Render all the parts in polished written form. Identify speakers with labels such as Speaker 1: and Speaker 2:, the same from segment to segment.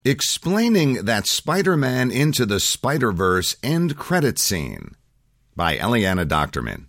Speaker 1: Explaining that Spider-Man Into the Spider-Verse end credit scene by Eliana Doctorman.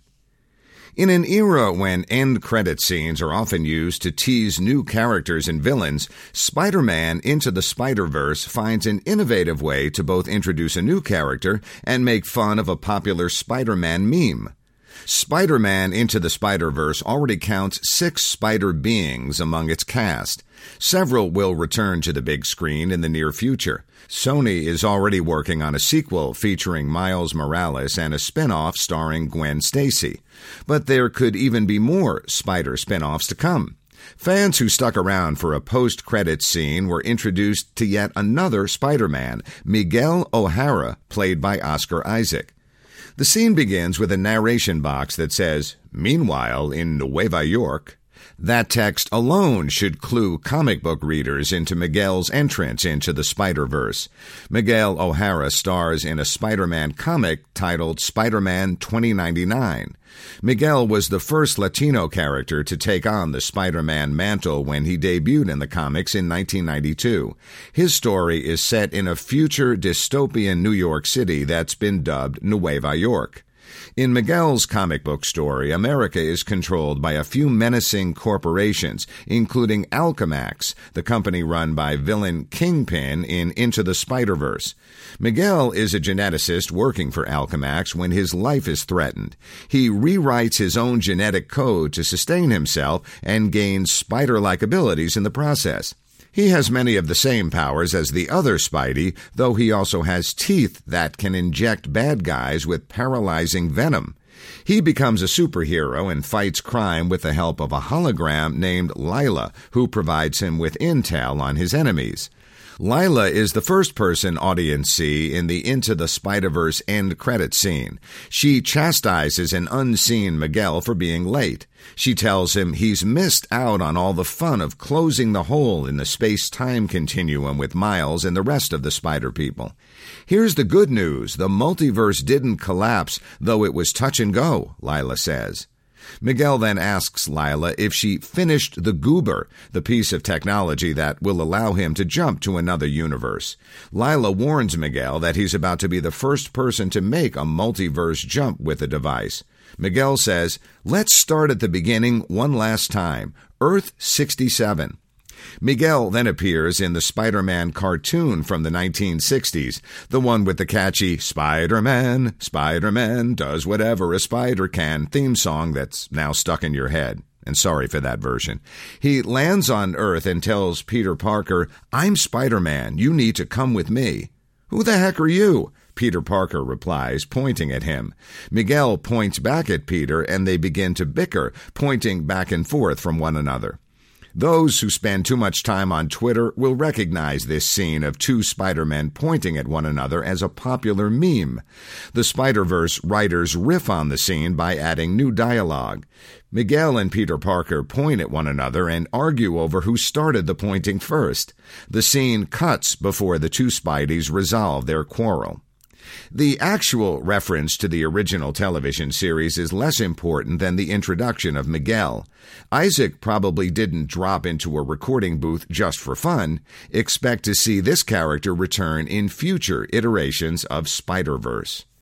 Speaker 1: In an era when end credit scenes are often used to tease new characters and villains, Spider-Man Into the Spider-Verse finds an innovative way to both introduce a new character and make fun of a popular Spider-Man meme. Spider-Man Into the Spider-Verse already counts 6 spider beings among its cast. Several will return to the big screen in the near future. Sony is already working on a sequel featuring Miles Morales and a spin-off starring Gwen Stacy. But there could even be more Spider spin-offs to come. Fans who stuck around for a post-credits scene were introduced to yet another Spider-Man, Miguel O'Hara, played by Oscar Isaac. The scene begins with a narration box that says, "Meanwhile, in Nueva York." That text alone should clue comic book readers into Miguel's entrance into the Spider-Verse. Miguel O'Hara stars in a Spider-Man comic titled Spider-Man 2099. Miguel was the first Latino character to take on the Spider-Man mantle when he debuted in the comics in 1992. His story is set in a future dystopian New York City that's been dubbed Nueva York. In Miguel's comic book story, America is controlled by a few menacing corporations, including Alchemax, the company run by villain Kingpin in Into the Spider-Verse. Miguel is a geneticist working for Alchemax when his life is threatened. He rewrites his own genetic code to sustain himself and gains spider-like abilities in the process. He has many of the same powers as the other Spidey, though he also has teeth that can inject bad guys with paralyzing venom. He becomes a superhero and fights crime with the help of a hologram named Lila, who provides him with intel on his enemies. Lila is the first person audience see in the Into the Spider-Verse end credit scene. She chastises an unseen Miguel for being late. She tells him he's missed out on all the fun of closing the hole in the space-time continuum with Miles and the rest of the Spider people. Here's the good news. The multiverse didn't collapse, though it was touch and go, Lila says. Miguel then asks Lila if she finished the Goober, the piece of technology that will allow him to jump to another universe. Lila warns Miguel that he's about to be the first person to make a multiverse jump with the device. Miguel says, "Let's start at the beginning one last time, Earth 67. Miguel then appears in the Spider-Man cartoon from the 1960s, the one with the catchy Spider-Man, Spider-Man does whatever a spider can theme song that's now stuck in your head. And sorry for that version. He lands on Earth and tells Peter Parker, "I'm Spider-Man, you need to come with me." "Who the heck are you?" Peter Parker replies, pointing at him. Miguel points back at Peter and they begin to bicker, pointing back and forth from one another. Those who spend too much time on Twitter will recognize this scene of 2 Spider-Men pointing at one another as a popular meme. The Spider-Verse writers riff on the scene by adding new dialogue. Miguel and Peter Parker point at one another and argue over who started the pointing first. The scene cuts before the 2 Spideys resolve their quarrel. The actual reference to the original television series is less important than the introduction of Miguel. Isaac probably didn't drop into a recording booth just for fun. Expect to see this character return in future iterations of Spider-Verse.